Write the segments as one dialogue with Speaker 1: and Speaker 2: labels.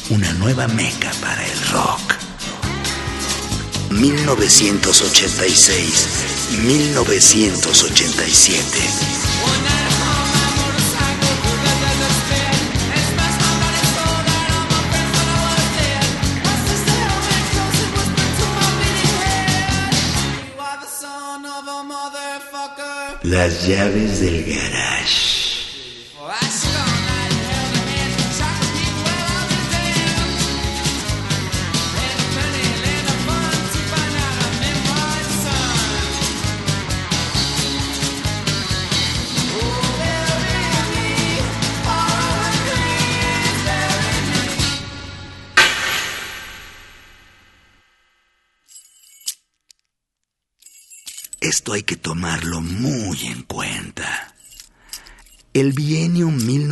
Speaker 1: una nueva meca para el rock. 1986, 1987. Las llaves del garage. Esto hay que tomarlo muy en cuenta. El bienio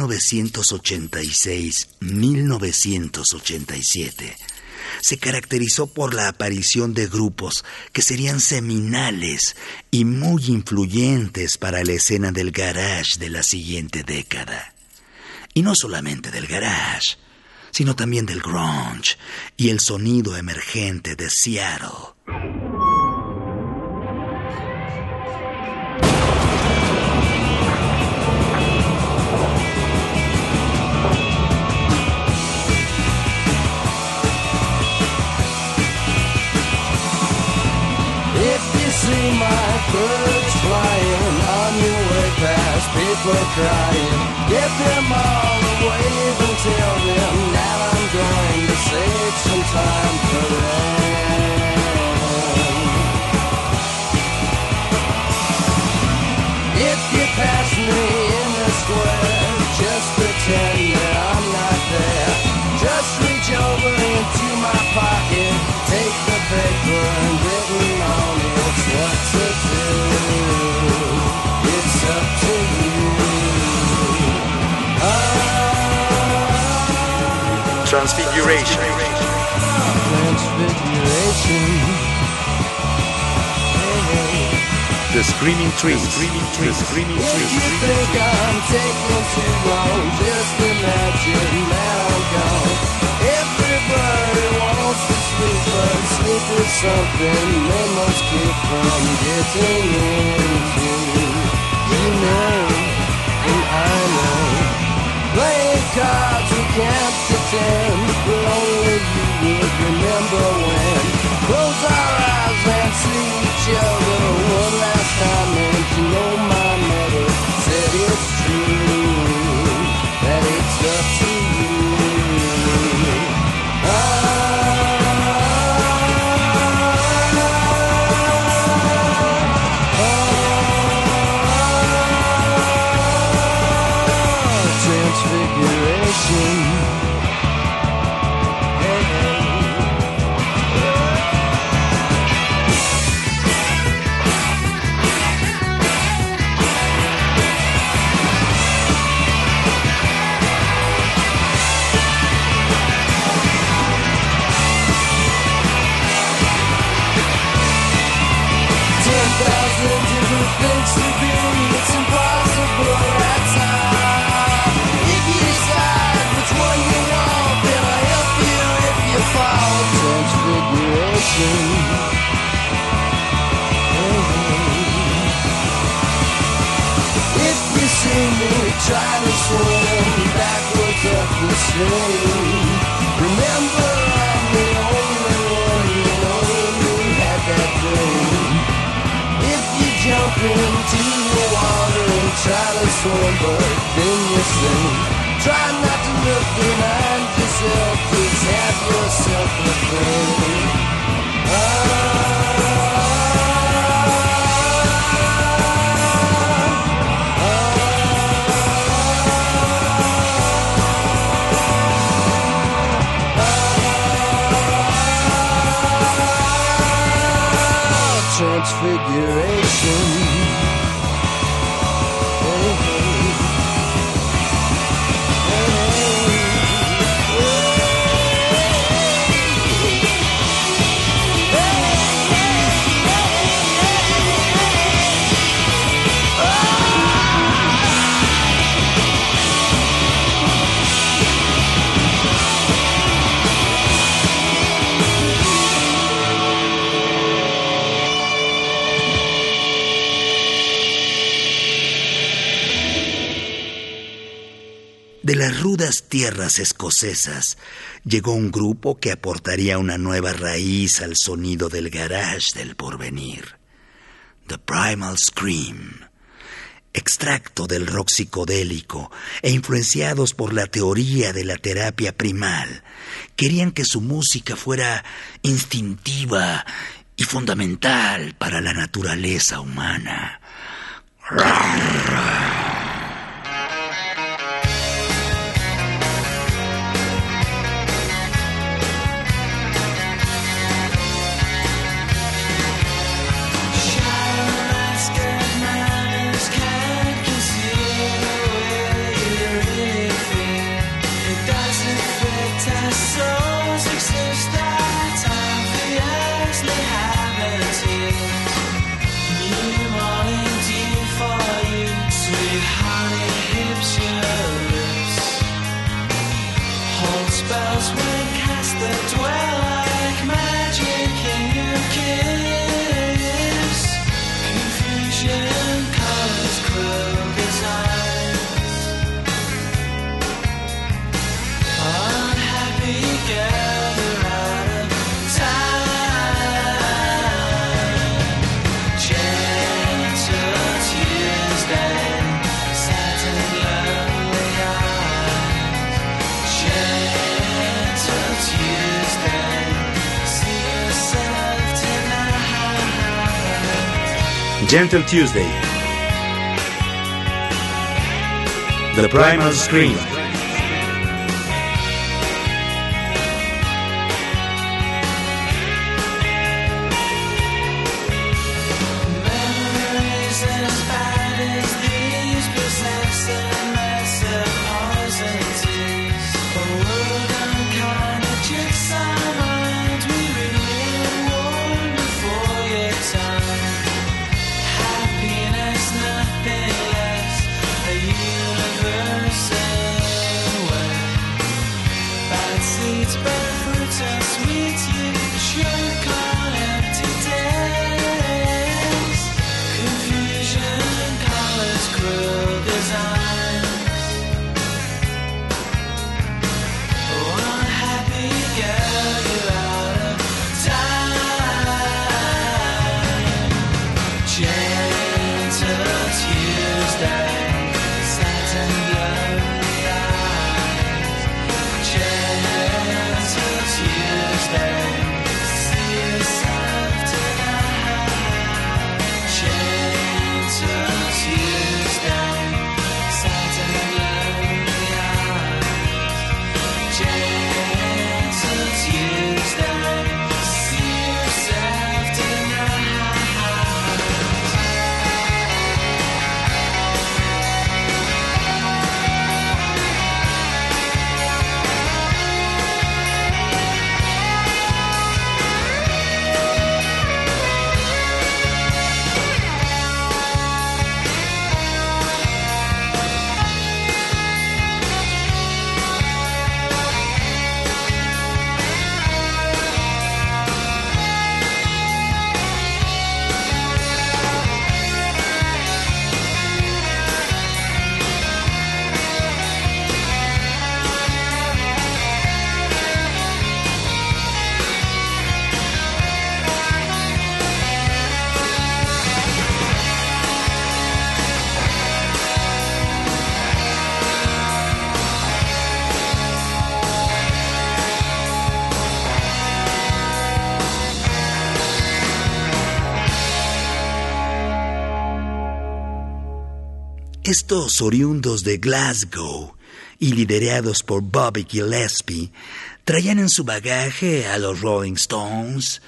Speaker 1: 1986-1987 se caracterizó por la aparición de grupos que serían seminales y muy influyentes para la escena del garage de la siguiente década. Y no solamente del garage, sino también del grunge y el sonido emergente de Seattle.
Speaker 2: See my birds flying on your way past, people crying. Get them all away and tell them that I'm going to save some time for them. If you pass me in the square, just pretend that I'm not there. Just reach over into my pocket, take the paper and written on it what to do. It's up to you.
Speaker 3: Transfiguration.
Speaker 2: Transfiguration.
Speaker 3: The Screaming Trees. The Screaming Trees.
Speaker 2: If you think I'm taking too long, just imagine that I'm gone. Everybody wants to sleep, but sleep is something they must keep from getting into. You know, and I know. Playing cards we can't pretend, but only you would remember when. Close our eyes and see each other one last time, and you know my mother said it's true, that it's up to you. Transfiguration. Things to be, it's impossible at time. If you decide which one you want, then I'll help you if you fall. Transfiguration. If you see me try to swim backwards up the stream, remember I'm the only one you know who had that dream. Jump into the water and try to swim, but then you sink. Try not to look behind yourself, just have yourself a think. Transfiguration. Hey, hey. Hey, hey.
Speaker 1: las rudas tierras escocesas llegó un grupo que aportaría una nueva raíz al sonido del garage del porvenir. The Primal Scream, extracto del rock psicodélico e influenciados por la teoría de la terapia primal, querían que su música fuera instintiva y fundamental para la naturaleza humana.
Speaker 3: Gentle Tuesday. The Primal Scream.
Speaker 1: Estos oriundos de Glasgow y liderados por Bobby Gillespie traían en su bagaje a los Rolling Stones,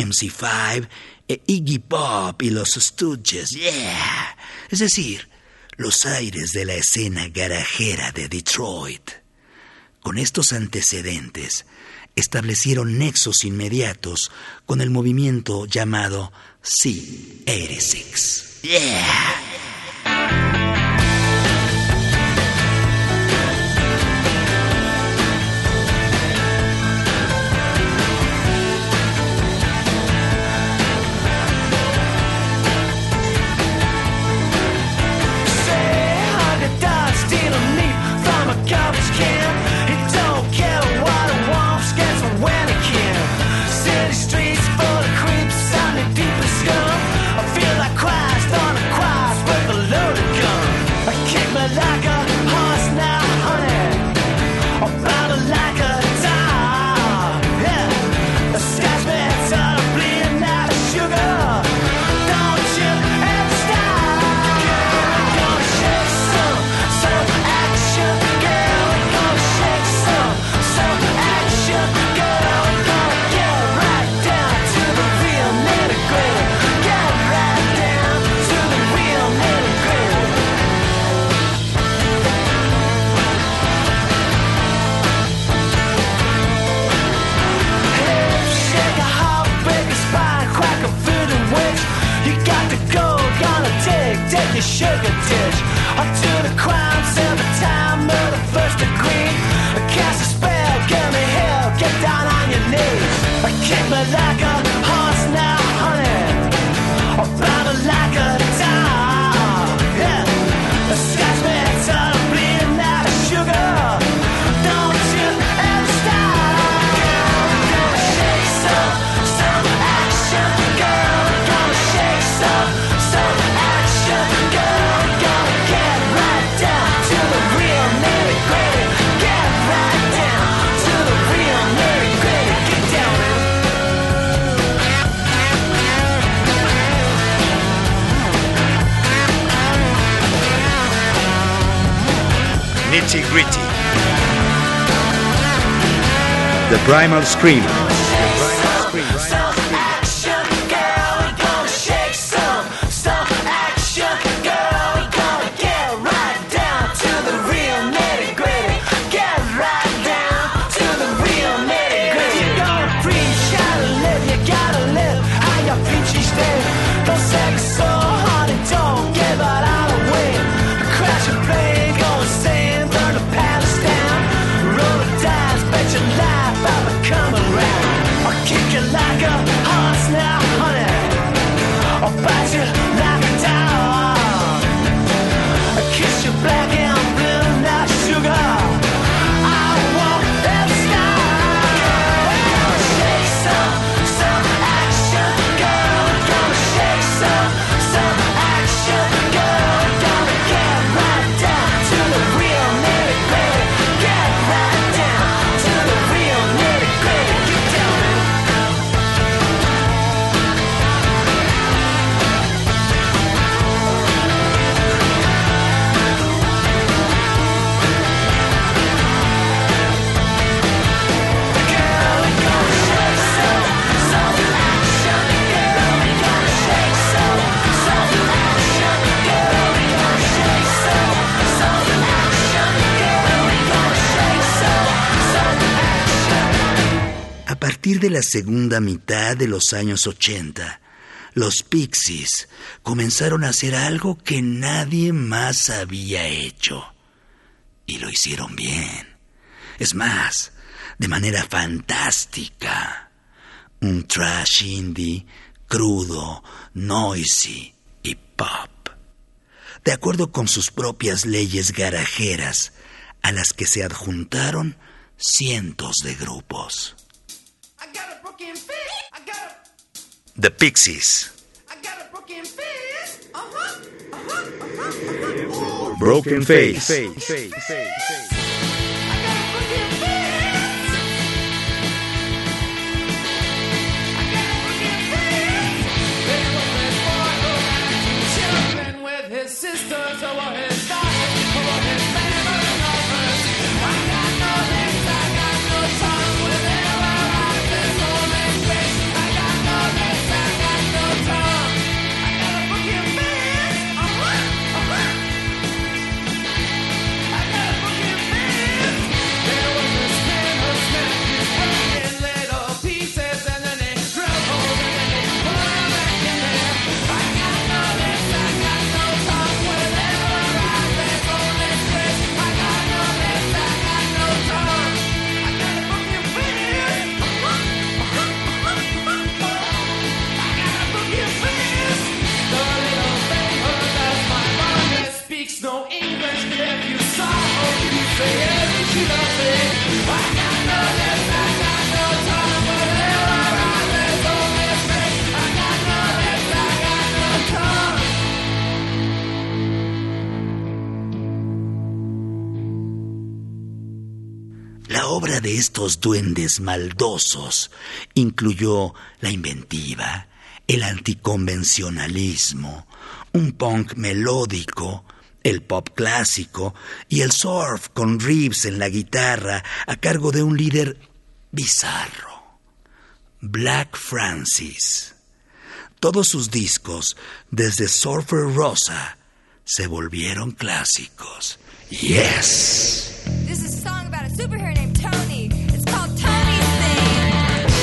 Speaker 1: MC5, Iggy Pop y los Stooges, yeah, es decir, los aires de la escena garajera de Detroit. Con estos antecedentes, establecieron nexos inmediatos con el movimiento llamado C86. Yeah.
Speaker 2: Stealing meat from a garbage can.
Speaker 3: Nitty Gritty. The Primal Scream.
Speaker 1: A partir de la segunda mitad de los años 80, los Pixies comenzaron a hacer algo que nadie más había hecho. Y lo hicieron bien. Es más, de manera fantástica. Un thrash indie, crudo, noisy y pop. De acuerdo con sus propias leyes garajeras, a las que se adjuntaron cientos de grupos.
Speaker 3: The Pixies. Broken Face.
Speaker 1: La obra de estos duendes maldosos incluyó la inventiva, el anticonvencionalismo, un punk melódico, el pop clásico y el surf con riffs en la guitarra a cargo de un líder bizarro, Black Francis. Todos sus discos, desde Surfer Rosa, se volvieron clásicos. Yes!
Speaker 4: This is a song about a superhero named Tony. It's called Tony's Thing.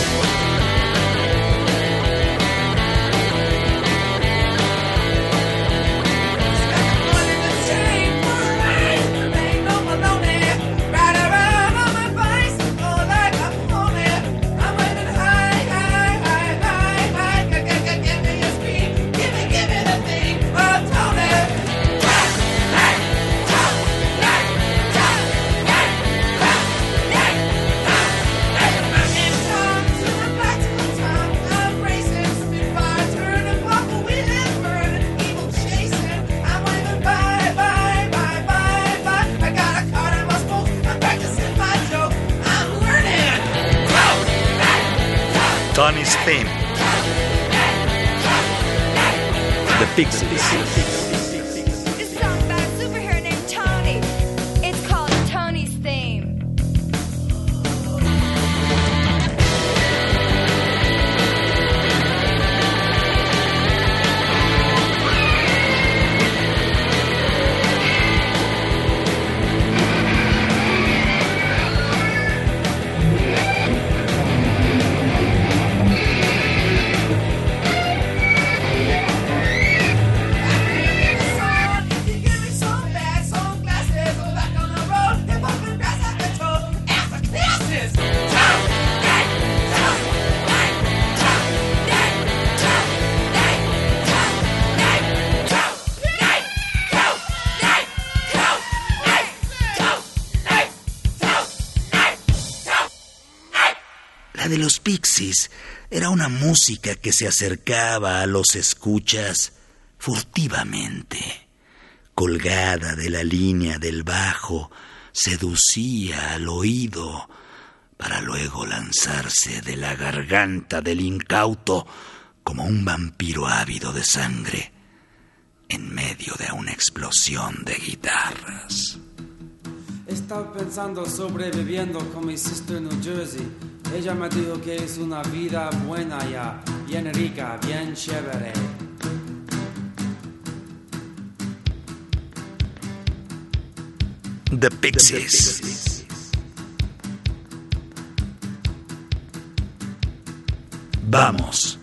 Speaker 3: Tony's Theme. The Pixies.
Speaker 4: This is a song about a superhero named Tony. It's called
Speaker 1: La de los Pixies era una música que se acercaba a los escuchas furtivamente. Colgada de la línea del bajo, seducía al oído para luego lanzarse de la garganta del incauto como un vampiro ávido de sangre en medio de una explosión de guitarras.
Speaker 5: Estaba pensando sobreviviendo con mi sister en New Jersey. Ella me dijo que es una vida buena ya, bien rica, bien chévere.
Speaker 1: The Pixies. Vamos.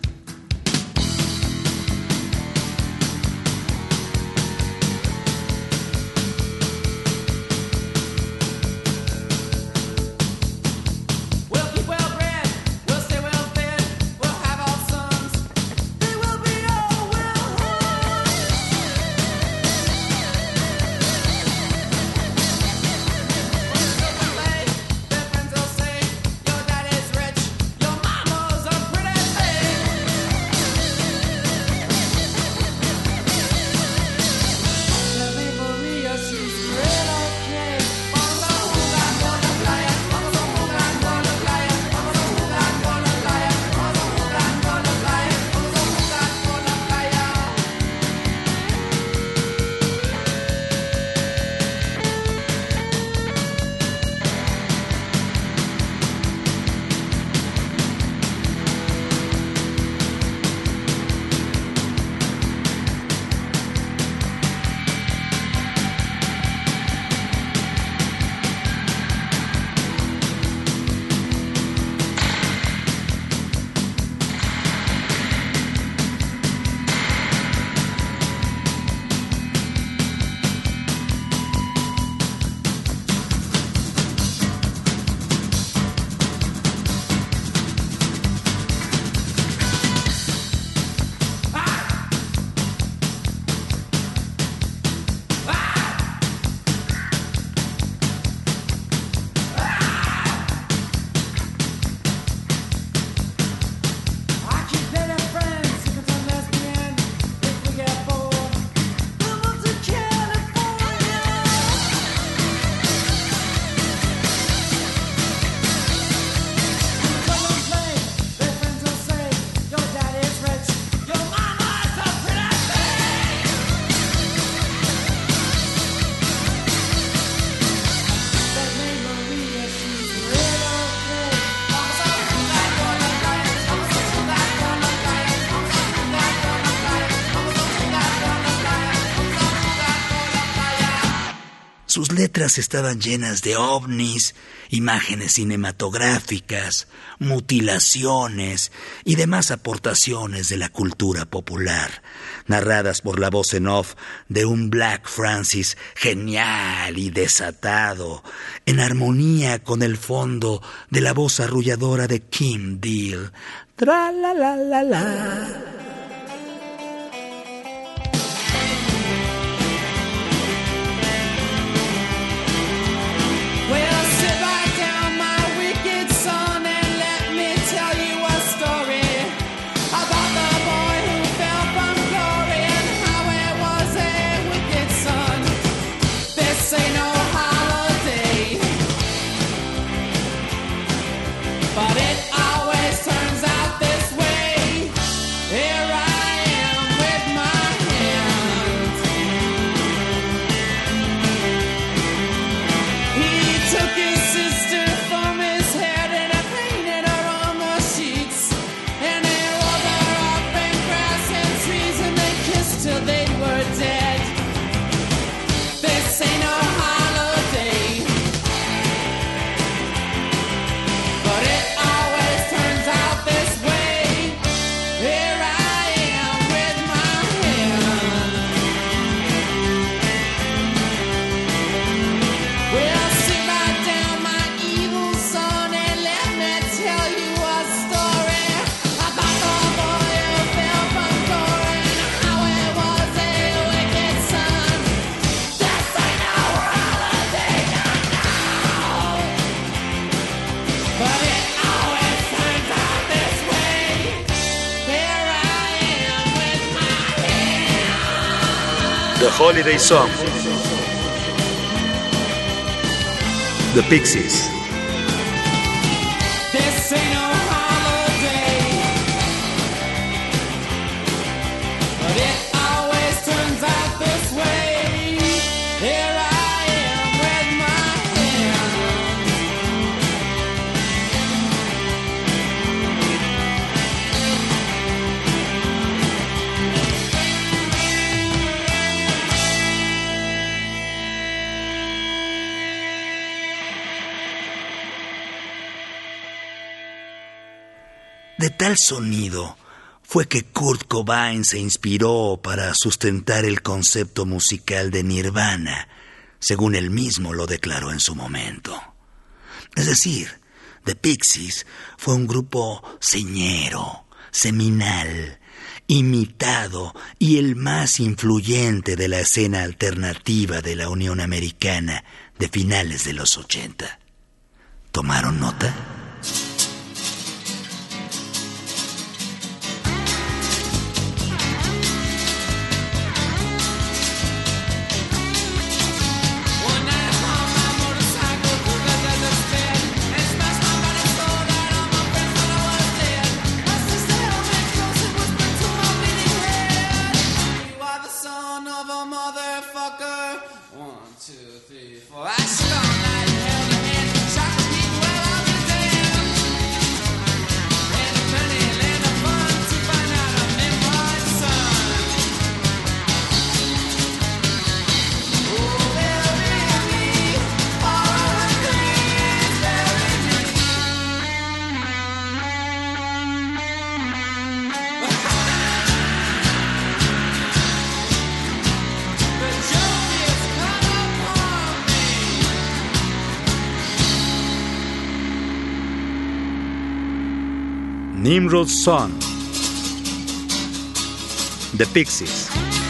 Speaker 1: Sus letras estaban llenas de ovnis, imágenes cinematográficas, mutilaciones y demás aportaciones de la cultura popular, narradas por la voz en off de un Black Francis genial y desatado, en armonía con el fondo de la voz arrulladora de Kim Deal. Tra la la la la.
Speaker 6: But it all
Speaker 3: holiday song. The Pixies.
Speaker 2: This ain't no holiday, but it always turns out this way. Here I am with my hands.
Speaker 1: De tal sonido fue que Kurt Cobain se inspiró para sustentar el concepto musical de Nirvana, según él mismo lo declaró en su momento. Es decir, The Pixies fue un grupo señero, seminal, imitado y el más influyente de la escena alternativa de la Unión Americana de finales de los 80. ¿Tomaron nota?
Speaker 3: Nimrod's Song. The Pixies.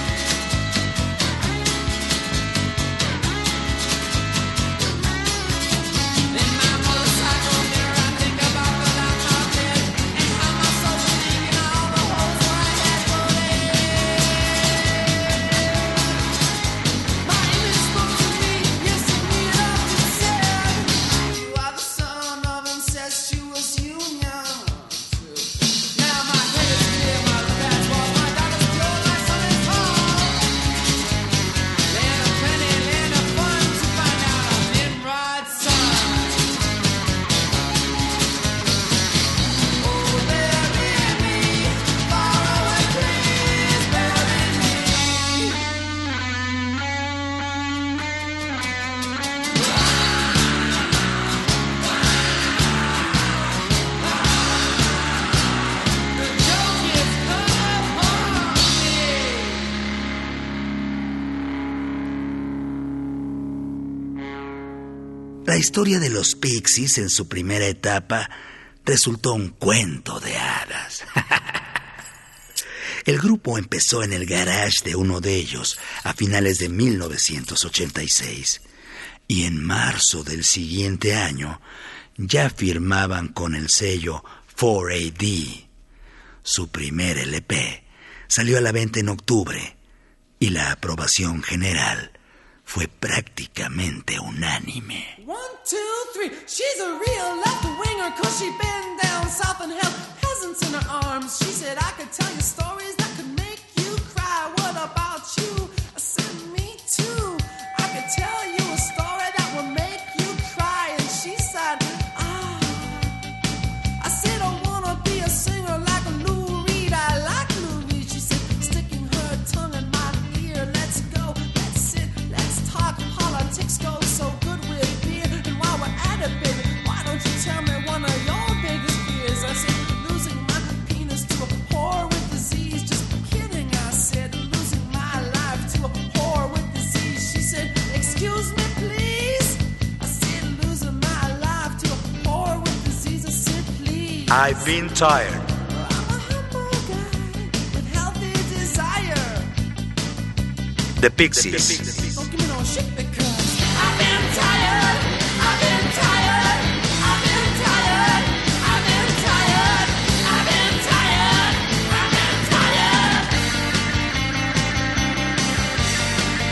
Speaker 3: La historia de los Pixies en su primera etapa resultó un cuento de hadas. El grupo empezó en el garage de uno de ellos a finales de 1986 y en marzo del siguiente año ya firmaban con el sello 4AD. Su primer LP salió a la venta en octubre y la aprobación general fue prácticamente unánime.
Speaker 2: 1, 2, 3. She's a real left-winger 'cause she been down south and held peasants in her arms. She said, I could tell you stories that could make you cry. What about you? I said, me too. I could tell you a story that will make you cry. And she said, I said, I wanna be a singer like Lou Reed. I like Lou Reed. She said, sticking her tongue in my ear. Let's go, let's sit, let's talk. Politics goes so good with beer. And while we're at it, baby, why don't you tell me one of your biggest fears? I said, losing my penis to a whore with disease. Just kidding, I said, losing my life to a whore with disease. She said, excuse me, please. I said, losing my life to a whore with disease. I said, please.
Speaker 3: I've been tired.
Speaker 2: I'm a humble guy with healthy desire.
Speaker 3: The Pixies.
Speaker 2: Don't give me no shit because I've been tired. I've been tired. I've been tired. I've been tired. I've been tired. I've been tired.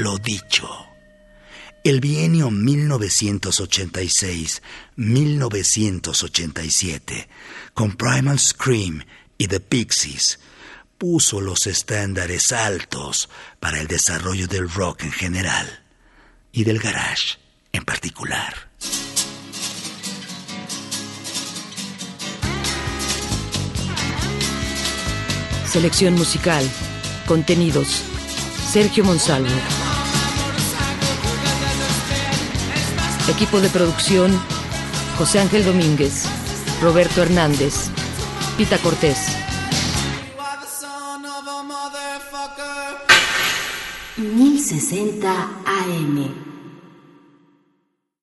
Speaker 1: lo dicho. El bienio 1986-1987, con Primal Scream y The Pixies, puso los estándares altos para el desarrollo del rock en general y del garage en particular.
Speaker 6: Selección musical, contenidos, Sergio Monsalvo. Equipo de producción, José Ángel Domínguez, Roberto Hernández, Pita Cortés.
Speaker 7: 1060 AM.